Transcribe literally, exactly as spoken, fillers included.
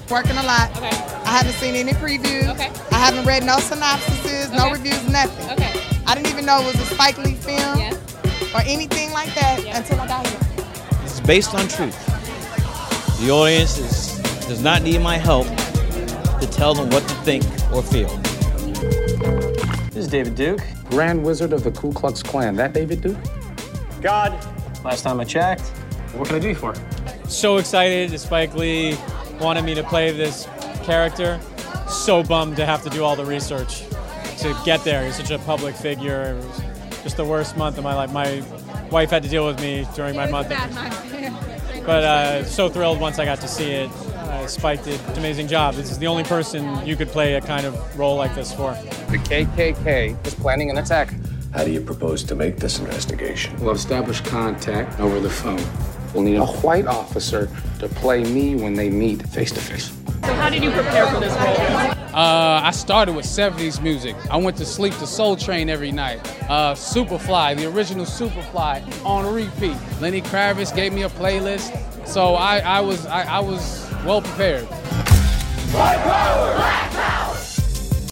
Working a lot. Okay. I haven't seen any previews. Okay. I haven't read no synopsises, no Okay. reviews, nothing. Okay. I didn't even know it was a Spike Lee film Yeah. or anything like that Yeah. until I got here. It's based on truth. The audience is, does not need my help to tell them what to think or feel. This is David Duke. Grand Wizard of the Ku Klux Klan. That David Duke? God. Last time I checked. What can I do for? So excited. Spike Lee wanted me to play this character. So bummed to have to do all the research to get there. He's such a public figure. It was just the worst month of my life. My wife had to deal with me during my month. But uh, so thrilled once I got to see it. Uh, Spike did an amazing job. This is the only person you could play a kind of role like this for. The K K K is planning an attack. How do you propose to make this investigation? We'll establish contact over the phone. We'll need a white officer to play me when they meet face to face. So how did you prepare for this role? Uh, I started with seventies music. I went to sleep to Soul Train every night. Uh, Superfly, the original Superfly, on repeat. Lenny Kravitz gave me a playlist, so I, I was I, I was well prepared. White power! Black